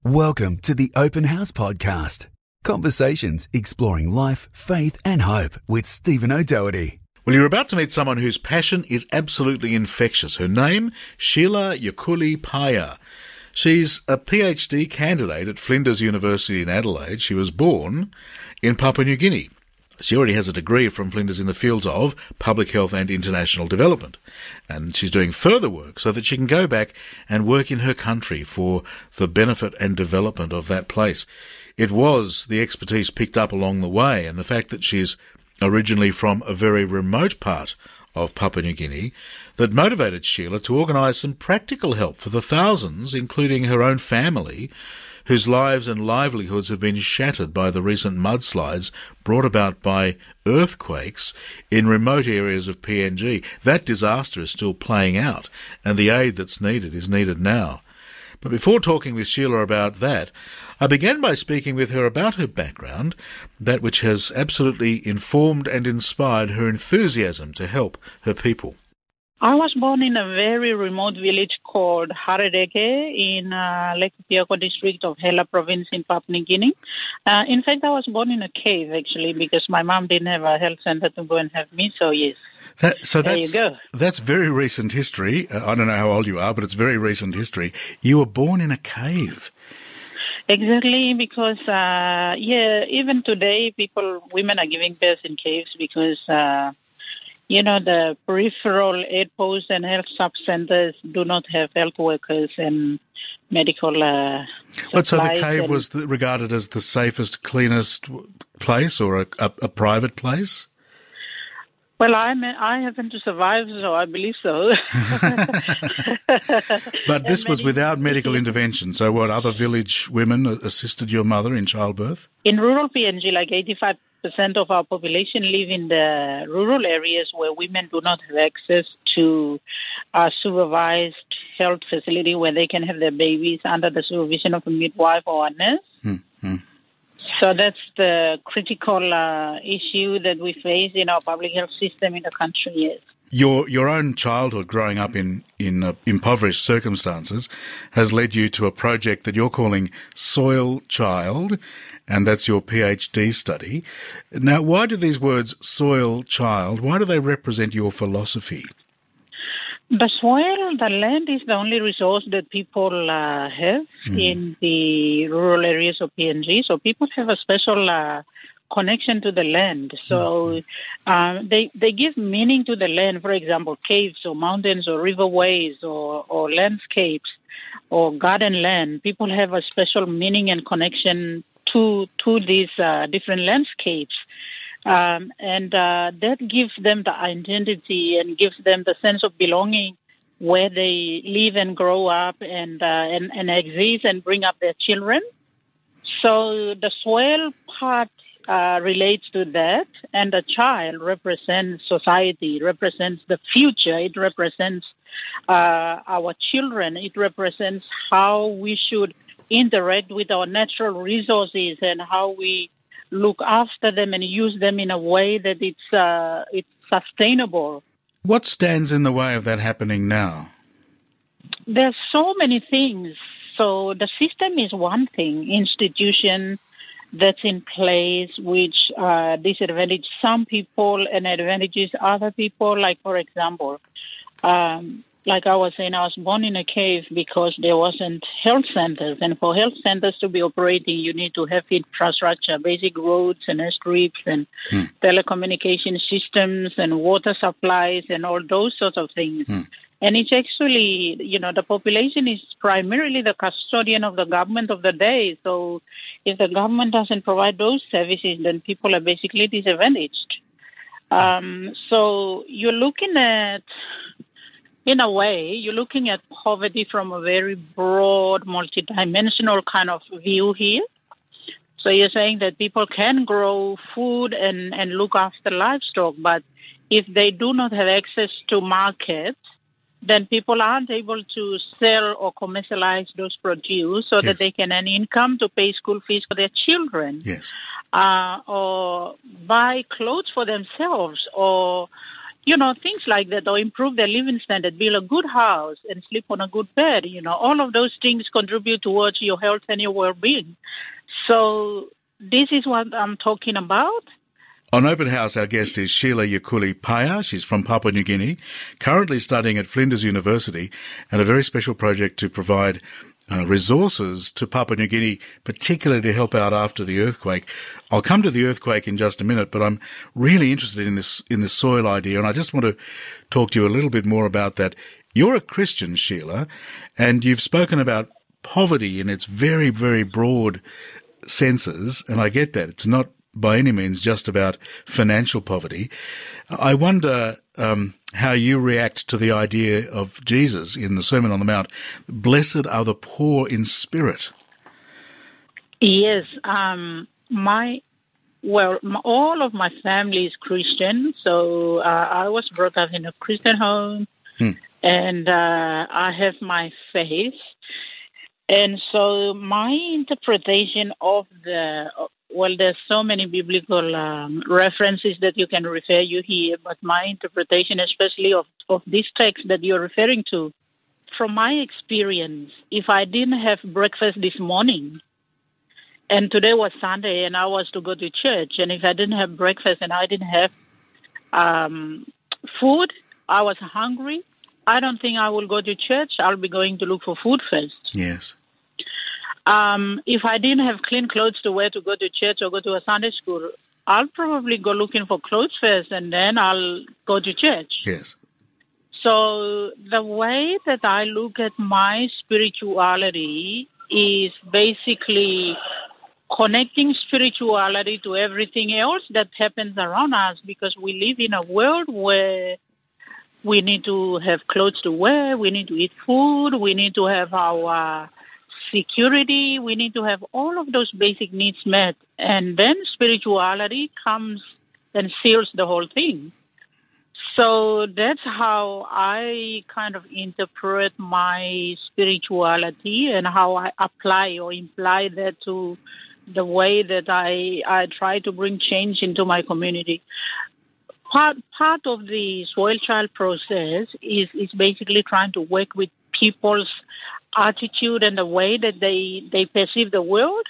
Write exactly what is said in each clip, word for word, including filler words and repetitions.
Welcome to the Open House Podcast. Conversations exploring life, faith and hope with Stephen O'Doherty. Well, you're about to meet someone whose passion is absolutely infectious. Her name, Sheila Yukuli Paya. She's a PhD candidate at Flinders University in Adelaide. She was born in Papua New Guinea. She already has a degree from Flinders in the fields of public health and international development. And she's doing further work so that she can go back and work in her country for the benefit and development of that place. It was the expertise picked up along the way, and the fact that she's originally from a very remote part of Papua New Guinea that motivated Sheila to organise some practical help for the thousands, including her own family, whose lives and livelihoods have been shattered by the recent mudslides brought about by earthquakes in remote areas of P N G. That disaster is still playing out, and the aid that's needed is needed now. But before talking with Sheila about that, I began by speaking with her about her background, that which has absolutely informed and inspired her enthusiasm to help her people. I was born in a very remote village called Haradeke in uh, Lake Pioko district of Hela province in Papua New Guinea. Uh, in fact, I was born in a cave, actually, because my mom didn't have a health center to go and have me, so yes. That, so there that's, you go. That's very recent history. Uh, I don't know how old you are, but it's very recent history. You were born in a cave. Exactly, because, uh, yeah, even today, people, women are giving birth in caves because... Uh, You know, the peripheral aid posts and health sub-centers do not have health workers and medical uh, Well, so the cave and, was the, regarded as the safest, cleanest place or a, a, a private place? Well, I'm, I happen to survive, so I believe so. But this was without medical intervention. So what, other village women assisted your mother in childbirth? In rural P N G, like eighty-five percent of our population live in the rural areas where women do not have access to a supervised health facility where they can have their babies under the supervision of a midwife or a nurse. Mm-hmm. So that's the critical uh, issue that we face in our public health system in the country, yes. Your your own childhood growing up in, in uh, impoverished circumstances has led you to a project that you're calling Soil Child, and that's your PhD study. Now, why do these words soil child, why do they represent your philosophy? The soil, the land is the only resource that people uh, have mm. in the rural areas of P N G. So people have a special uh, connection to the land. So mm-hmm. um, they they give meaning to the land. For example, caves or mountains or riverways or, or landscapes or garden land. People have a special meaning and connection to to these uh, different landscapes. Um, and uh, that gives them the identity and gives them the sense of belonging where they live and grow up and, uh, and, and exist and bring up their children. So the soil part uh, relates to that, and the child represents society, represents the future, it represents uh, our children, it represents how we should interact with our natural resources and how we look after them and use them in a way that it's uh, it's sustainable. What stands in the way of that happening now? There's so many things. So the system is one thing, institution that's in place which uh, disadvantage some people and advantages other people. Like, for example, um, like I was saying, I was born in a cave because there wasn't health centers. And for health centers to be operating, you need to have infrastructure, basic roads and airstrips and hmm. telecommunication systems and water supplies and all those sorts of things. Hmm. And it's actually, you know, the population is primarily the custodian of the government of the day. So if the government doesn't provide those services, then people are basically disadvantaged. Um, so you're looking at... In a way, you're looking at poverty from a very broad, multidimensional kind of view here. So you're saying that people can grow food and, and look after livestock, but if they do not have access to markets, then people aren't able to sell or commercialize those produce so yes. that they can earn income to pay school fees for their children. Yes. Uh, or buy clothes for themselves or you know, things like that, or improve their living standard, build a good house and sleep on a good bed. You know, all of those things contribute towards your health and your well-being. So this is what I'm talking about. On Open House, our guest is Sheila Yakuli Paya. She's from Papua New Guinea, currently studying at Flinders University, and a very special project to provide uh, resources to Papua New Guinea, particularly to help out after the earthquake. I'll come to the earthquake in just a minute, but I'm really interested in this in this soil idea, and I just want to talk to you a little bit more about that. You're a Christian, Sheila, and you've spoken about poverty in its very, very broad senses, and I get that. It's not by any means just about financial poverty. I wonder um, how you react to the idea of Jesus in the Sermon on the Mount, blessed are the poor in spirit. Yes, um, my, well, my, all of my family is Christian, so uh, I was brought up in a Christian home, hmm. and uh, I have my faith. And so my interpretation of the, well, there's so many biblical um, references that you can refer you here, but my interpretation, especially of, of this text that you're referring to, from my experience, if I didn't have breakfast this morning, and today was Sunday and I was to go to church, and if I didn't have breakfast and I didn't have um, food, I was hungry, I don't think I will go to church. I'll be going to look for food first. Yes. Um, if I didn't have clean clothes to wear to go to church or go to a Sunday school, I'll probably go looking for clothes first and then I'll go to church. Yes. So the way that I look at my spirituality is basically connecting spirituality to everything else that happens around us, because we live in a world where we need to have clothes to wear, we need to eat food, we need to have our security, we need to have all of those basic needs met. And then spirituality comes and seals the whole thing. So that's how I kind of interpret my spirituality and how I apply or imply that to the way that I, I try to bring change into my community. Part part of the Soil Child process is, is basically trying to work with people's attitude and the way that they, they perceive the world.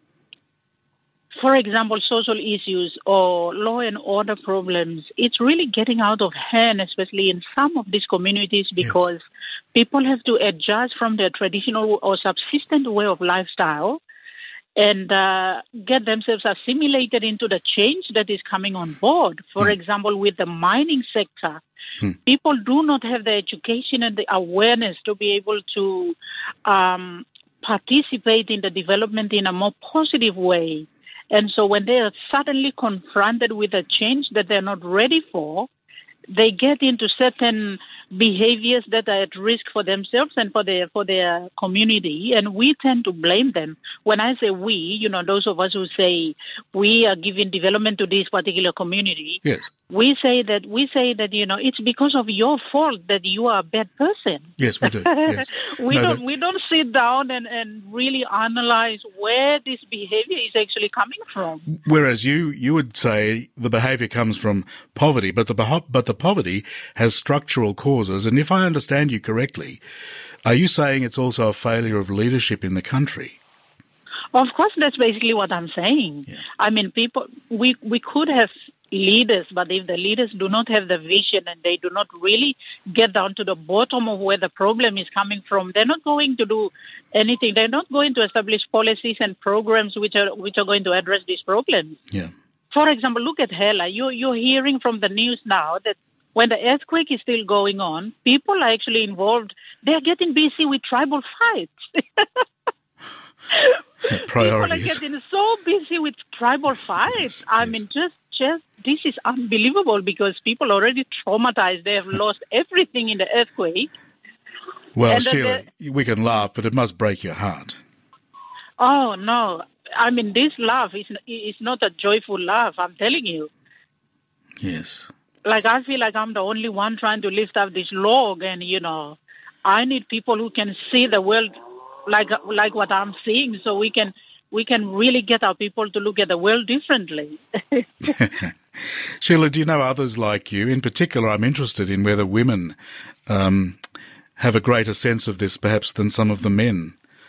For example, social issues or law and order problems, it's really getting out of hand, especially in some of these communities, because yes. people have to adjust from their traditional or subsistent way of lifestyle and uh, get themselves assimilated into the change that is coming on board. For mm. example, with the mining sector, mm. people do not have the education and the awareness to be able to um, participate in the development in a more positive way. And so when they are suddenly confronted with a change that they're not ready for, they get into certain behaviors that are at risk for themselves and for their for their community, and we tend to blame them. When I say we, you know, those of us who say we are giving development to this particular community, yes. we say that we say that you know it's because of your fault that you are a bad person. Yes, we do. Yes. we no, don't that... we don't sit down and, and really analyze where this behavior is actually coming from. Whereas you you would say the behavior comes from poverty, but the but the poverty has structural causes. And if I understand you correctly, are you saying it's also a failure of leadership in the country? Of course, that's basically what I'm saying. Yeah. I mean, people, we, we could have leaders, but if the leaders do not have the vision and they do not really get down to the bottom of where the problem is coming from, they're not going to do anything. They're not going to establish policies and programs which are which are going to address these problems. Yeah. For example, look at Hela. You, you're hearing from the news now that when the earthquake is still going on, people are actually involved. They're getting busy with tribal fights. Priorities. People are getting so busy with tribal fights. Yes, I yes. mean, just, just this is unbelievable, because people are already traumatized. They have lost everything in the earthquake. Well, and Sheila, we can laugh, but it must break your heart. Oh, no. I mean, this laugh is, is not a joyful laugh, I'm telling you. Yes. Like, I feel like I'm the only one trying to lift up this log, and, you know, I need people who can see the world like like what I'm seeing, so we can we can really get our people to look at the world differently. Sheila, do you know others like you? In particular, I'm interested in whether women um, have a greater sense of this, perhaps, than some of the men.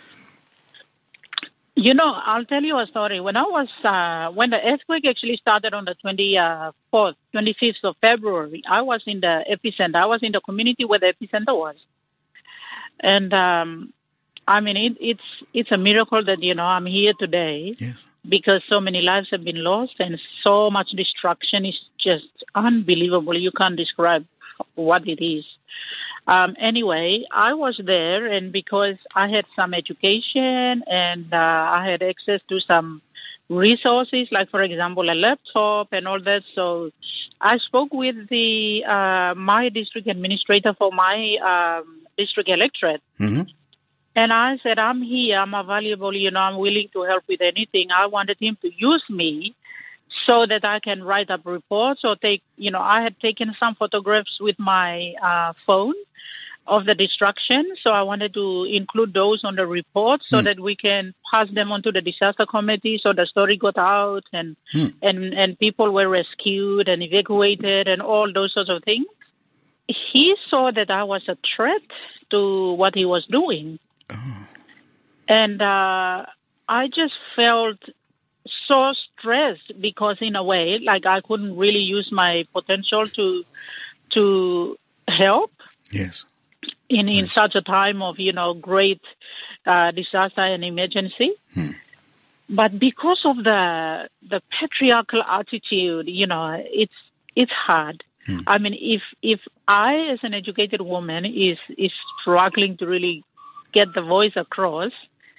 You know, I'll tell you a story. When I was, uh, when the earthquake actually started on the twenty-fourth, twenty-fifth of February, I was in the epicenter. I was in the community where the epicenter was. And, um, I mean, it, it's it's a miracle that, you know, I'm here today. Yes. Because so many lives have been lost and so much destruction is just unbelievable. You can't describe what it is. Um, anyway, I was there, and because I had some education and uh, I had access to some resources, like, for example, a laptop and all that, so I spoke with the uh, my district administrator for my um, district electorate. Mm-hmm. And I said, I'm here, I'm available, you know, I'm willing to help with anything. I wanted him to use me so that I can write up reports or take, you know, I had taken some photographs with my uh, phone of the destruction. So I wanted to include those on the report so mm. that we can pass them on to the disaster committee. So the story got out and, mm. and, and people were rescued and evacuated and all those sorts of things. He saw that I was a threat to what he was doing. Oh. And uh, I just felt so stressed because, in a way, like I couldn't really use my potential to to help. Yes. In in yes. such a time of, you know, great uh, disaster and emergency. Hmm. But because of the the patriarchal attitude, you know, it's it's hard. Hmm. I mean, if if I, as an educated woman, is is struggling to really get the voice across,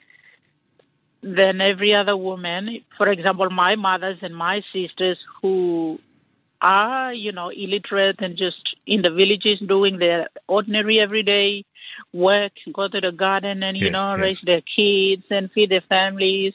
then every other woman, for example, my mothers and my sisters who are, you know, illiterate and just in the villages doing their ordinary everyday work, go to the garden and, you yes, know, yes. raise their kids and feed their families.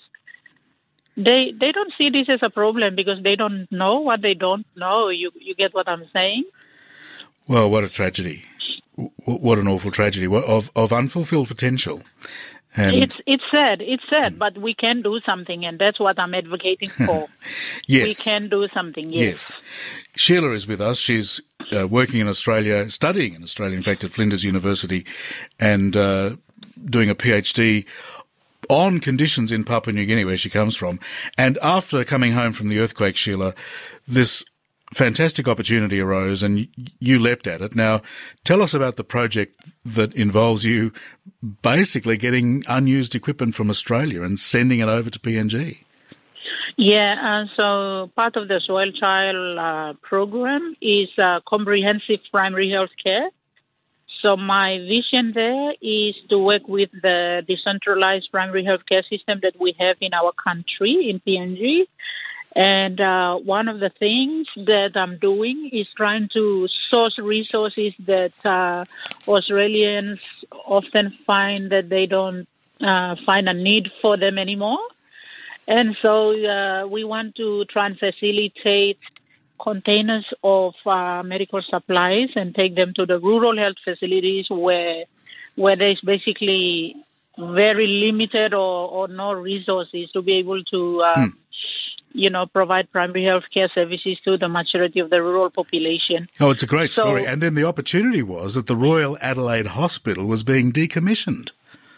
They they don't see this as a problem because they don't know what they don't know. You you get what I'm saying? Well, what a tragedy. What an awful tragedy of of unfulfilled potential. And it's it's sad, it's sad, but we can do something, and that's what I'm advocating for. Yes. We can do something, yes. Yes. Sheila is with us. She's uh, working in Australia, studying in Australia, in fact, at Flinders University, and uh, doing a PhD on conditions in Papua New Guinea, where she comes from. And after coming home from the earthquake, Sheila, this fantastic opportunity arose and you leapt at it. Now, tell us about the project that involves you basically getting unused equipment from Australia and sending it over to P N G. Yeah, uh, so part of the Soil Child uh, program is uh, comprehensive primary health care. So my vision there is to work with the decentralized primary health care system that we have in our country, in P N G. And uh, one of the things that I'm doing is trying to source resources that uh, Australians often find that they don't uh, find a need for them anymore. And so uh, we want to try and facilitate containers of uh, medical supplies and take them to the rural health facilities where where there's basically very limited or, or no resources to be able to uh, mm. you know, provide primary health care services to the majority of the rural population. Oh, it's a great so, story. And then the opportunity was that the Royal Adelaide Hospital was being decommissioned.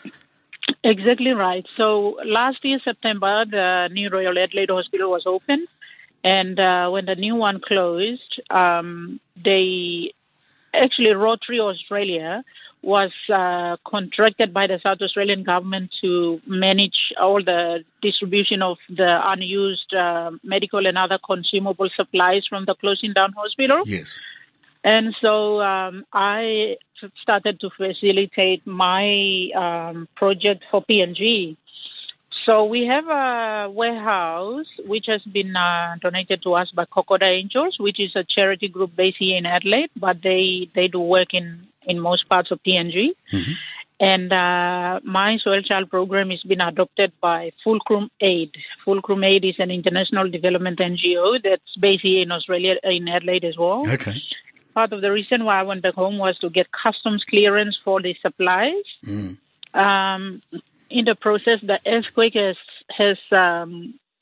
Exactly right. So last year, September, the new Royal Adelaide Hospital was opened. And uh, when the new one closed, um, they actually, Rotary Australia was uh, contracted by the South Australian government to manage all the distribution of the unused uh, medical and other consumable supplies from the closing down hospital. Yes. And so um, I started to facilitate my um, project for P N G. So we have a warehouse which has been uh, donated to us by Kokoda Angels, which is a charity group based here in Adelaide, but they, they do work in, in most parts of P N G. Mm-hmm. And uh, my Soil Child program has been adopted by Fulcrum Aid. Fulcrum Aid is an international development N G O that's based here in Australia, in Adelaide as well. Okay. Part of the reason why I went back home was to get customs clearance for the supplies. Mm. Um, in the process, the earthquake has, has um,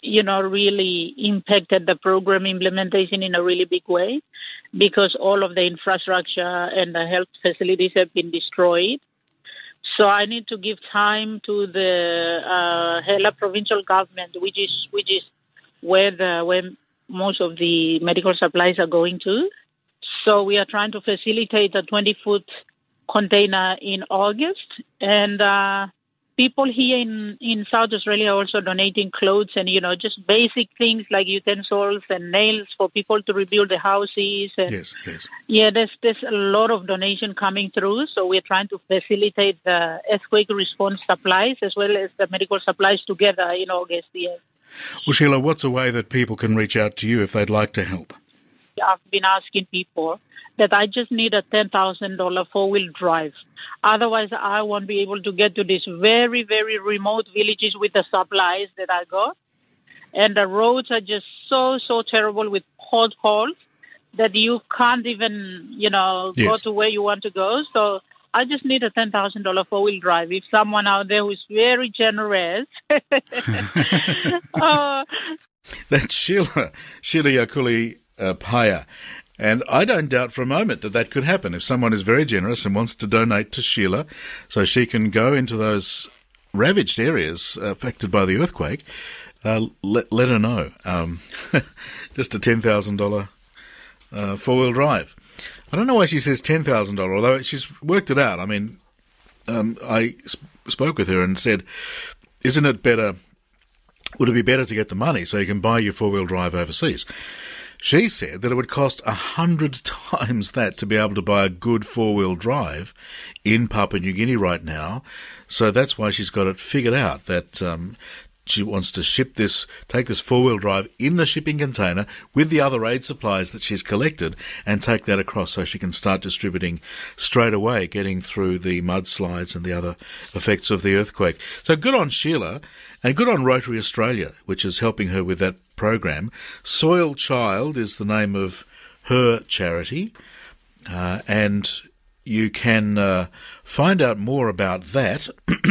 you know, really impacted the program implementation in a really big way because all of the infrastructure and the health facilities have been destroyed. So I need to give time to the uh, Hela provincial government, which is which is where the where most of the medical supplies are going to. So we are trying to facilitate a twenty-foot container in August, and uh, people here in, in South Australia are also donating clothes and, you know, just basic things like utensils and nails for people to rebuild their houses. And yes, yes. Yeah, there's there's a lot of donation coming through, so we're trying to facilitate the earthquake response supplies as well as the medical supplies together in August. Yes. Well, Sheila, what's a way that people can reach out to you if they'd like to help? I've been asking people that I just need a ten thousand dollars four-wheel drive. Otherwise, I won't be able to get to these very, very remote villages with the supplies that I got. And the roads are just so, so terrible with potholes that you can't even, you know, yes. go to where you want to go. So I just need a ten thousand dollars four-wheel drive. If someone out there who's very generous. uh, That's Sheila, Sheila Yakuli uh, Paya. And I don't doubt for a moment that that could happen if someone is very generous and wants to donate to Sheila so she can go into those ravaged areas affected by the earthquake. Uh, let, let her know. Um, just a ten thousand dollars uh, four-wheel drive. I don't know why she says ten thousand dollars, although she's worked it out. I mean, um, I sp- spoke with her and said, isn't it better, would it be better to get the money so you can buy your four-wheel drive overseas? She said that it would cost a hundred times that to be able to buy a good four-wheel drive in Papua New Guinea right now. So that's why she's got it figured out that um, she wants to ship this, take this four-wheel drive in the shipping container with the other aid supplies that she's collected and take that across so she can start distributing straight away, getting through the mudslides and the other effects of the earthquake. So good on Sheila and good on Rotary Australia, which is helping her with that program. Soil Child is the name of her charity, uh, and you can uh, find out more about that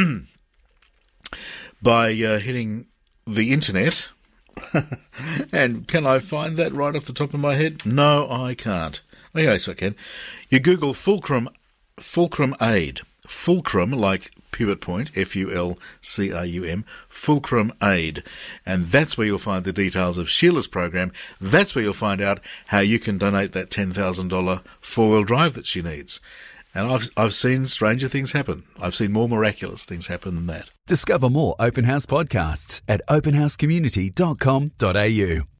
by uh, hitting the internet. And can I find that right off the top of my head? No, I can't. Oh, yes, I can. You Google Fulcrum, Fulcrum Aid. Fulcrum, like pivot point, F U L C R U M, Fulcrum Aid. And that's where you'll find the details of Sheila's program. That's where you'll find out how you can donate that ten thousand dollars four-wheel drive that she needs. And I've I've seen stranger things happen. I've seen more miraculous things happen than that. Discover more Open House podcasts at open house community dot com dot a u.